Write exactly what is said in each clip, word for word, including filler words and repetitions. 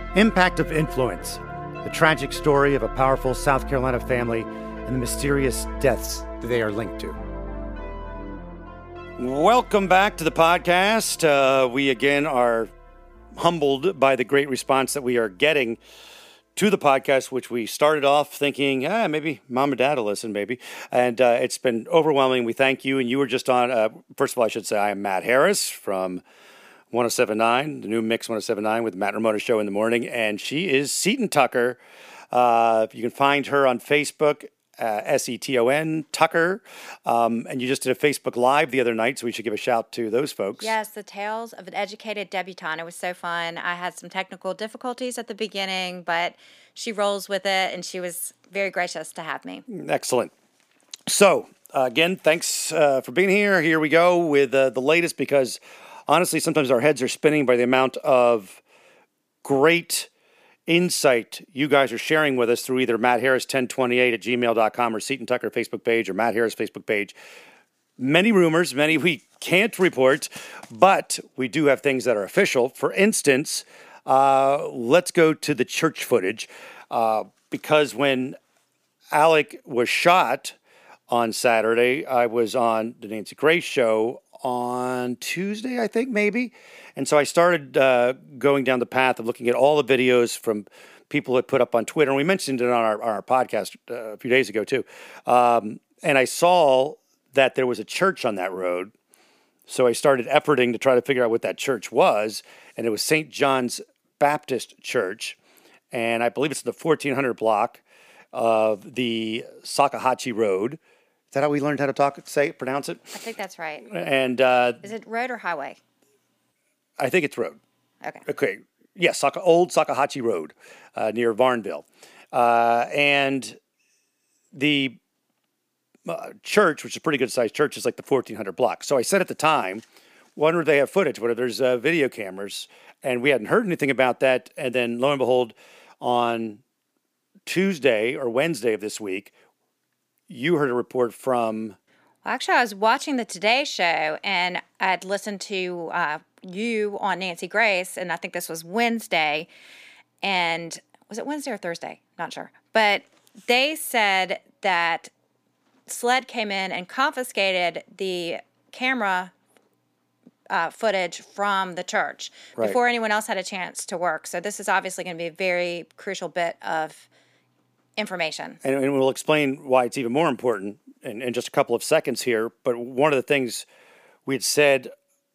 Impact of Influence, the tragic story of a powerful South Carolina family and the mysterious deaths that they are linked to. Welcome back to the podcast. Uh, we again are humbled by the great response that we are getting to the podcast, which we started off thinking, ah, maybe mom and dad will listen, maybe. And uh, it's been overwhelming. We thank you. And you were just on, uh, first of all, I should say I am Matt Harris from one oh seven point nine, the new Mix one oh seven point nine with Matt Ramona Show in the morning. And she is Seton Tucker. Uh, you can find her on Facebook, uh, S E T O N, Tucker. Um, and you just did a Facebook Live the other night, so we should give a shout to those folks. Yes, the Tales of an Educated Debutante. It was so fun. I had some technical difficulties at the beginning, but she rolls with it, and she was very gracious to have me. Excellent. So, uh, again, thanks uh, for being here. Here we go with uh, the latest, because honestly, sometimes our heads are spinning by the amount of great insight you guys are sharing with us through either Matt Harris ten twenty-eight at gmail dot com or Seton Tucker Facebook page or Matt Harris Facebook page. Many rumors, many we can't report, but we do have things that are official. For instance, uh, let's go to the church footage, uh, because when Alec was shot on Saturday, I was on the Nancy Grace Show on Tuesday, I think, maybe. And so I started uh, going down the path of looking at all the videos from people that put up on Twitter. And we mentioned it on our, on our podcast uh, a few days ago, too. Um, and I saw that there was a church on that road. So I started efforting to try to figure out what that church was. And it was Saint John's Baptist Church. And I believe it's the fourteen hundred block of the Sakahachi Road. Is that how we learned how to talk, say, pronounce it? I think that's right. And uh, is it road or highway? I think it's road. Okay. Okay. Yes, Saka, old Sakahachi Road uh, near Varnville. Uh, and the uh, church, which is a pretty good-sized church, is like the fourteen hundred block. So I said at the time, wonder if they have footage, whether there's uh, video cameras. And we hadn't heard anything about that. And then, lo and behold, on Tuesday or Wednesday of this week, you heard a report from... Well, actually, I was watching the Today Show, and I'd listened to uh, you on Nancy Grace, and I think this was Wednesday. And was it Wednesday or Thursday? Not sure. But they said that SLED came in and confiscated the camera uh, footage from the church right. before anyone else had a chance to work. So this is obviously going to be a very crucial bit of information. And, and we'll explain why it's even more important in, in just a couple of seconds here. But one of the things we had said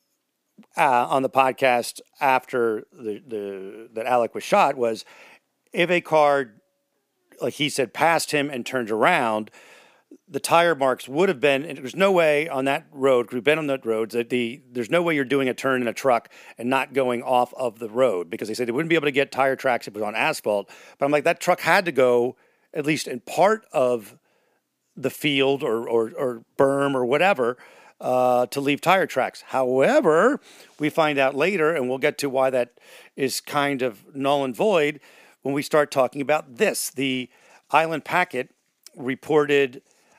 uh, on the podcast after the, the that Alec was shot was if a car, like he said, passed him and turned around, the tire marks would have been, and there's no way on that road, because we've been on that road, that the, there's no way you're doing a turn in a truck and not going off of the road, because they said they wouldn't be able to get tire tracks if it was on asphalt. But I'm like, that truck had to go at least in part of the field or, or, or berm or whatever uh, to leave tire tracks. However, we find out later, and we'll get to why that is kind of null and void when we start talking about this. The Island Packet reported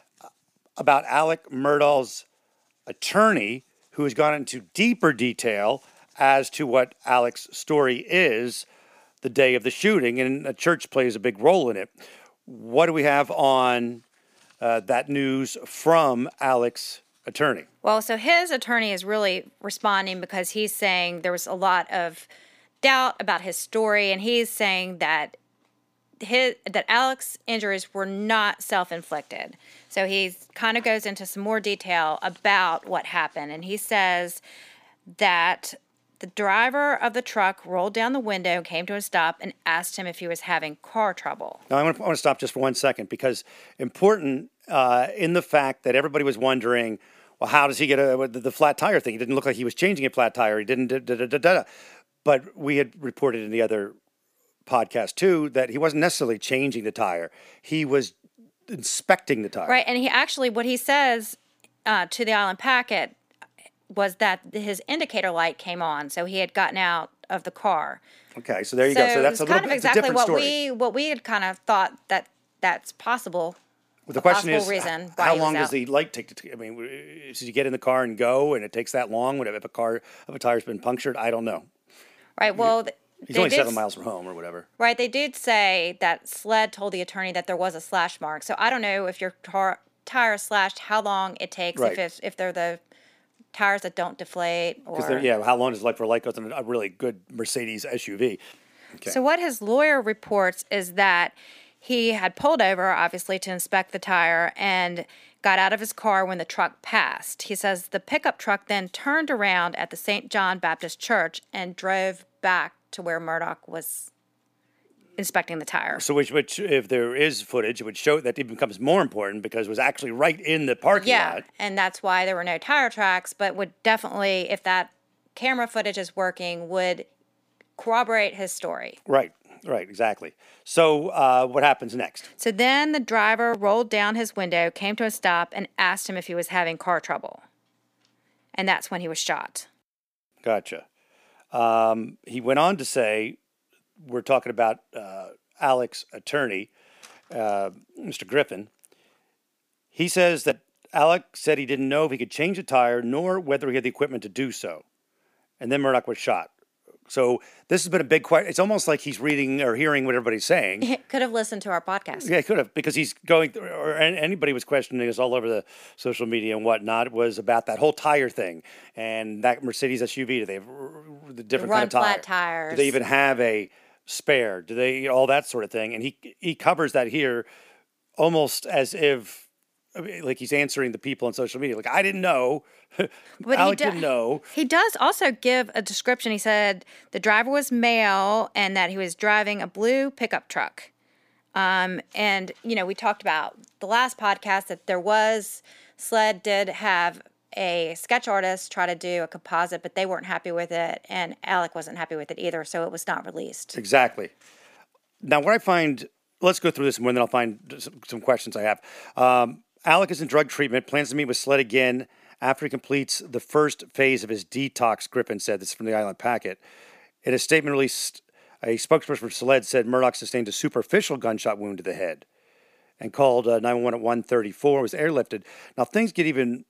about Alec Murdaugh's attorney, who has gone into deeper detail as to what Alec's story is the day of the shooting, and a church plays a big role in it. What do we have on uh, that news from Alec's attorney? Well, so his attorney is really responding because he's saying there was a lot of doubt about his story, and he's saying that his that Alec's injuries were not self-inflicted. So he kind of goes into some more detail about what happened, and he says that the driver of the truck rolled down the window, came to a stop, and asked him if he was having car trouble. Now, I want to, I want to stop just for one second, because important uh, in the fact that everybody was wondering, well, how does he get a, the, the flat tire thing? It didn't look like he was changing a flat tire. He didn't, da, da, da, da, da. But we had reported in the other podcast, too, that he wasn't necessarily changing the tire. He was inspecting the tire. Right, and he actually, what he says uh, to the Island Packet was that his indicator light came on, so he had gotten out of the car. Okay, so there you so go. So that's a little bit exactly a different what story. we what we had kind of thought that that's possible. Well, the question is, reason how why long he was does the light take to? I mean, does you get in the car and go, and it takes that long? If a car, if a tire's been punctured, I don't know. Right. Well, He's They only did seven s- miles from home or whatever. Right. They did say that SLED told the attorney that there was a slash mark. So I don't know if your tar- tire is slashed, how long it takes, Right. if it's, if they're the tires that don't deflate Because or. yeah, how long does life for life goes on a really good Mercedes S U V? Okay. So what his lawyer reports is that he had pulled over, obviously, to inspect the tire and got out of his car when the truck passed. He says the pickup truck then turned around at the Saint John Baptist Church and drove back to where Murdaugh was inspecting the tire. So which, which, if there is footage, it would show that it becomes more important because it was actually right in the parking Yeah, lot. and that's why there were no tire tracks, but would definitely, if that camera footage is working, would corroborate his story. Right, right, exactly. So uh, what happens next? So then the driver rolled down his window, came to a stop, and asked him if he was having car trouble. And that's when he was shot. Gotcha. Um, he went on to say, we're talking about uh, Alec's attorney, uh, Mister Griffin. He says that Alec said he didn't know if he could change a tire nor whether he had the equipment to do so. And then Murdaugh was shot. So this has been a big question. It's almost like he's reading or hearing what everybody's saying. He could have listened to our podcast. Yeah, he could have, because he's going through, or anybody was questioning us all over the social media and whatnot, was about that whole tire thing and that Mercedes S U V. Do they have the different Run kind of tire? flat tires. Do they even have a spare? Do they, all that sort of thing? And he he covers that here almost as if, like he's answering the people on social media. Like, I didn't know. But Alec he do- didn't know. He does also give a description. He said the driver was male and that he was driving a blue pickup truck. Um, and, you know, we talked about the last podcast that there was, SLED did have a sketch artist try to do a composite, but they weren't happy with it. And Alec wasn't happy with it either, so it was not released. Exactly. Now, what I find, let's go through this more, and then I'll find some, some questions I have. Um, Alec is in drug treatment, plans to meet with SLED again after he completes the first phase of his detox, Griffin said. This is from the Island Packet. In a statement released, a spokesperson for SLED said Murdaugh sustained a superficial gunshot wound to the head and called uh, nine one one at one thirty-four, was airlifted. Now, things get even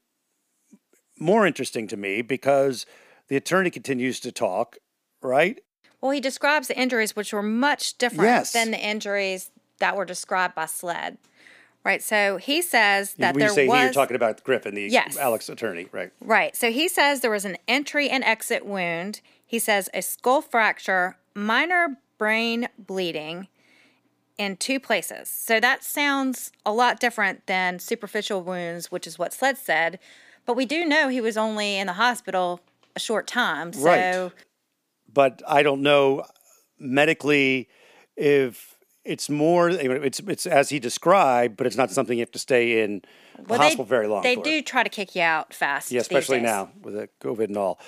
more interesting to me because the attorney continues to talk, right? Well, he describes the injuries, which were much different Yes. than the injuries that were described by SLED. Right, so he says that when there you say was... he, you're talking about Griffin, the Yes. Alec's attorney, right? Right. So he says there was an entry and exit wound. He says a skull fracture, minor brain bleeding in two places. So that sounds a lot different than superficial wounds, which is what SLED said. But we do know he was only in the hospital a short time. So Right. But I don't know medically if it's more, it's it's as he described, but it's not something you have to stay in the well, hospital they, very long They for. do try to kick you out fast. Yeah, these especially days. now with the COVID and all.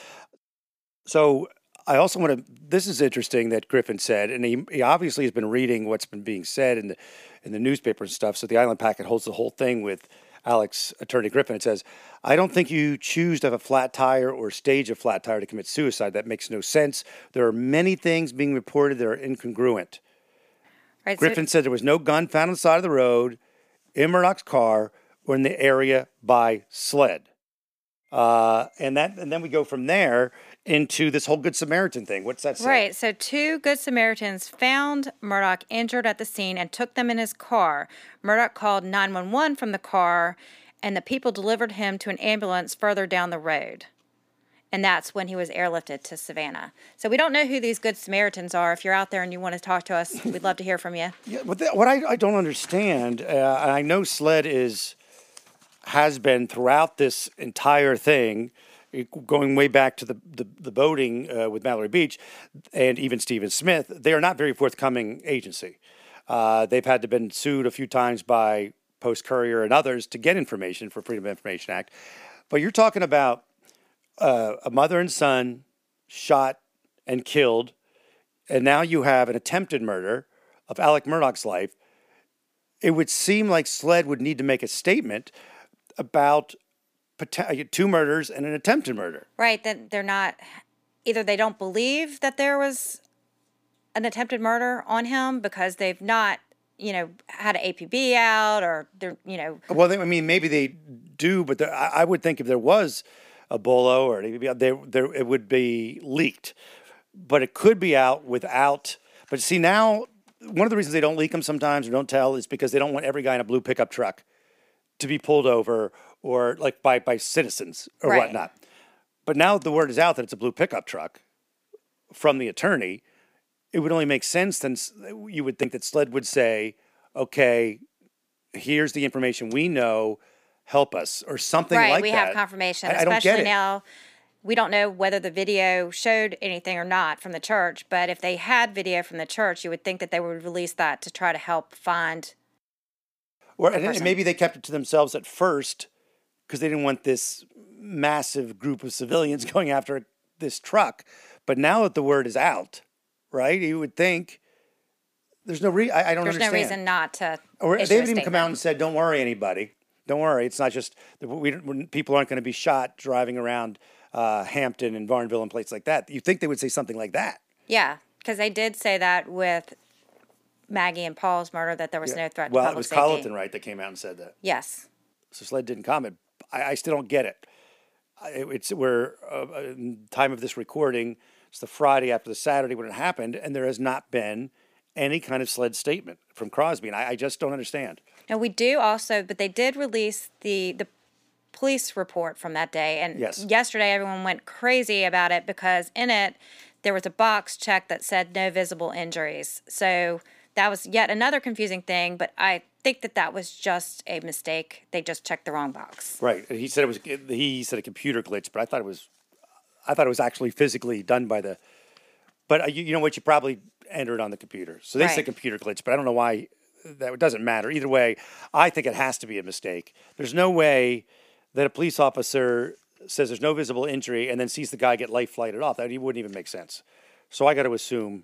So I also want to, this is interesting that Griffin said, and he, he obviously has been reading what's been being said in the in the newspaper and stuff. So the Island Packet holds the whole thing with Alec's attorney Griffin. It says, I don't think you choose to have a flat tire or stage a flat tire to commit suicide. That makes no sense. There are many things being reported that are incongruent. Right, so- Griffin said there was no gun found on the side of the road, in Murdaugh's car, or in the area by SLED. Uh, and that, and then we go from there into this whole Good Samaritan thing. What's that say? Right. So two Good Samaritans found Murdaugh injured at the scene and took them in his car. Murdaugh called nine one one from the car, and the people delivered him to an ambulance further down the road. And that's when he was airlifted to Savannah. So we don't know who these Good Samaritans are. If you're out there and you want to talk to us, we'd love to hear from you. Yeah, what, the, what I, I don't understand, uh, I know SLED is has been throughout this entire thing, going way back to the the, the boating uh, with Mallory Beach, and even Stephen Smith. They are not very forthcoming agency. Uh, they've had to been sued a few times by Post Courier and others to get information for Freedom of Information Act. But you're talking about uh, a mother and son shot and killed, and now you have an attempted murder of Alec Murdaugh's life. It would seem like SLED would need to make a statement about two murders and an attempted murder. Right. That they're not, either they don't believe that there was an attempted murder on him because they've not, you know, had an A P B out, or they're, you know. Well, they, I mean, maybe they do, but there, I, I would think if there was a BOLO or an A P B out, there, there, it would be leaked. but it could be out without. But see, now, one of the reasons they don't leak them sometimes or don't tell is because they don't want every guy in a blue pickup truck to be pulled over or like by, by citizens or Right. whatnot. But now the word is out that it's a blue pickup truck from the attorney. It would only make sense then you would think that SLED would say, okay, here's the information we know, help us, or something Right, like we that. have confirmation, I, I don't especially get it. now. We don't know whether the video showed anything or not from the church, but if they had video from the church, you would think that they would release that to try to help find. Or the and person. maybe they kept it to themselves at first because they didn't want this massive group of civilians going after this truck. But now that the word is out, right, you would think there's no reason. I don't There's understand. no reason not to. Or issue they a haven't even come statement. out and said, "Don't worry, anybody. Don't worry. It's not just we. Don't- People aren't going to be shot driving around uh, Hampton and Varnville and places like that." You think they would say something like that? Yeah, because they did say that with Maggie and Paul's murder that there was no threat Well, to it public was safety. Colleton, right, that came out and said that. Yes. So SLED didn't comment. I, I still don't get it. I- It's we're uh, in time of this recording. It's the Friday after the Saturday when it happened, and there has not been any kind of SLED statement from Crosby, and I, I just don't understand. And we do also, but they did release the the police report from that day. And Yes. yesterday, everyone went crazy about it because in it there was a box check that said no visible injuries. So that was yet another confusing thing. But I think that that was just a mistake. They just checked the wrong box. Right? And he said it was. He said a computer glitch, but I thought it was. I thought it was actually physically done by the. But uh, you, you know what? You probably entered on the computer, so they Right. said computer glitch. But I don't know why. That it doesn't matter either way. I think it has to be a mistake. There's no way that a police officer says there's no visible injury and then sees the guy get life flighted off. That wouldn't even make sense. So I got to assume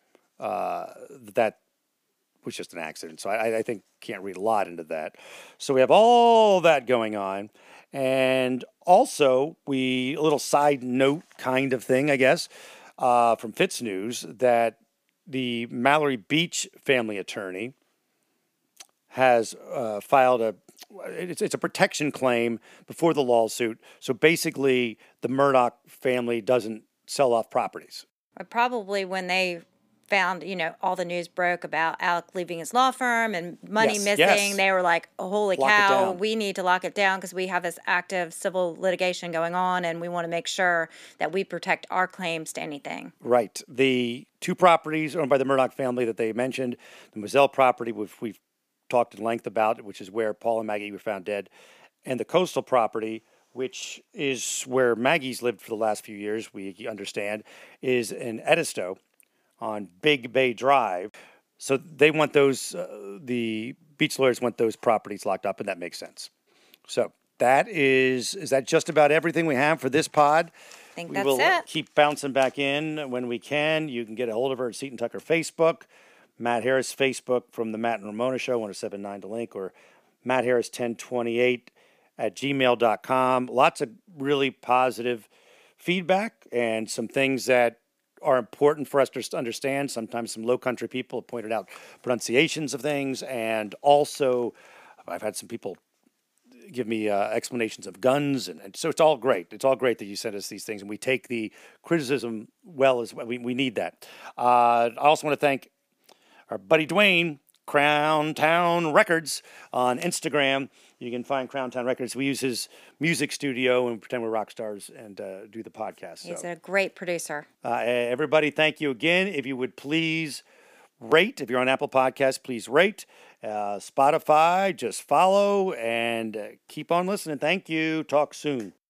uh, that that was just an accident. So I, I think can't read a lot into that. So we have all that going on, and also we a little side note kind of thing, I guess, uh, from Fitz News that the Mallory Beach family attorney has uh, filed a it's, it's a protection claim before the lawsuit. So basically, the Murdoch family doesn't sell off properties. But probably when they found, you know, all the news broke about Alec leaving his law firm and money Yes, missing, yes. they were like, oh, holy Lock it cow, down. we need to lock it down because we have this active civil litigation going on and we want to make sure that we protect our claims to anything. Right. The two properties owned by the Murdoch family that they mentioned, the Moselle property, which we've talked at length about, which is where Paul and Maggie were found dead, and the coastal property, which is where Maggie's lived for the last few years, we understand, is in Edisto on Big Bay Drive. So they want those, uh, the beach lawyers want those properties locked up, and that makes sense. So that is, is that just about everything we have for this pod? I think We that's will it. keep bouncing back in when we can. You can get a hold of her at Seton Tucker Facebook, Matt Harris Facebook from the Matt and Ramona Show, one oh seven point nine to Link, or Matt Harris ten twenty-eight at gmail dot com. Lots of really positive feedback and some things that are important for us to understand. Sometimes some low country people have pointed out pronunciations of things, and also I've had some people give me uh, explanations of guns, and, and so it's all great. It's all great that you send us these things, and we take the criticism well as well. We, we need that. Uh, I also want to thank our buddy Dwayne, Crown Town Records on Instagram. You can find Crown Town Records. We use his music studio and pretend we're rock stars and uh, do the podcast. He's So, a great producer. uh, everybody, thank you again. If you would please rate, if you're on Apple Podcasts, please rate. Uh, Spotify, just follow and uh, keep on listening. Thank you. Talk soon.